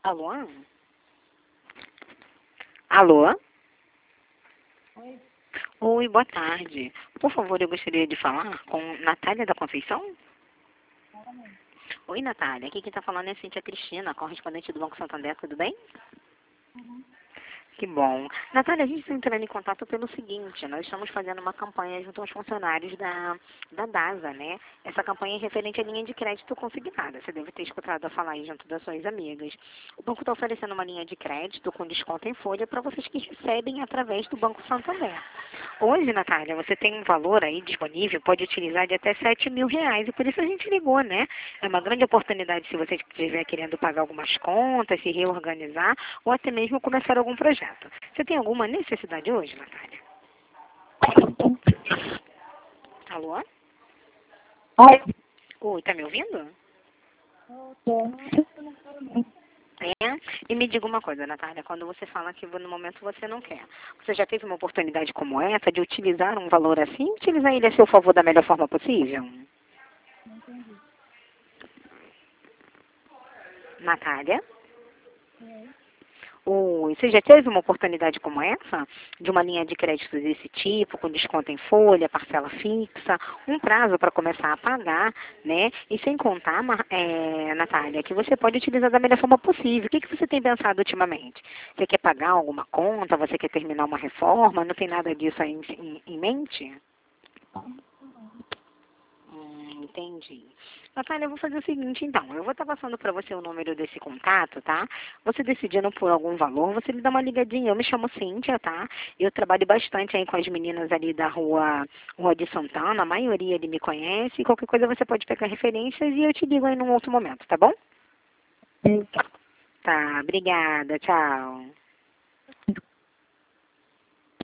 Alô? Alô? Oi, Oi, boa tarde. Por favor, eu gostaria de falar com Natália da Conceição? fala mesmo. Oi, Natália. Aqui quem está falando é a Cíntia Cristina, correspondente do Banco Santander, tudo bem? Uhum. Que bom. Natália, a gente está entrando em contato pelo seguinte, nós estamos fazendo uma campanha junto aos funcionários da DASA, né? Essa campanha é referente à linha de crédito consignada. Você deve ter escutado falar aí junto das suas amigas. O banco está oferecendo uma linha de crédito com desconto em folha para vocês que recebem através do Banco Santander. Hoje, Natália, você tem um valor aí disponível, pode utilizar de até R$ 7.000, e por isso a gente ligou, né? É uma grande oportunidade se você estiver querendo pagar algumas contas, se reorganizar, ou até mesmo começar algum projeto. Você tem alguma necessidade hoje, Natália? Alô? Oi, Oi, tá me ouvindo? eu tô. Não quero não. É? E me diga uma coisa, Natália, quando você fala que no momento você não quer, você já teve uma oportunidade como essa de utilizar um valor assim, utilizar ele a seu favor da melhor forma possível? Não entendi. Natália? Oi. Oi, você já teve uma oportunidade como essa? De uma linha de crédito desse tipo, com desconto em folha, parcela fixa, um prazo para começar a pagar, né? E sem contar, Natália, que você pode utilizar da melhor forma possível. O que você tem pensado ultimamente? Você quer pagar alguma conta? Você quer terminar uma reforma? Não tem nada disso aí em mente? Entendi. Natália, eu vou fazer o seguinte, então. Eu vou estar passando para você o número desse contato, tá? Você decidindo por algum valor, você me dá uma ligadinha. Eu me chamo Cíntia, tá? Eu trabalho bastante aí com as meninas ali da Rua de Santana. A maioria ali me conhece. Qualquer coisa você pode pegar referências e eu te ligo aí num outro momento, tá bom? Oi. Tá, obrigada. Tchau.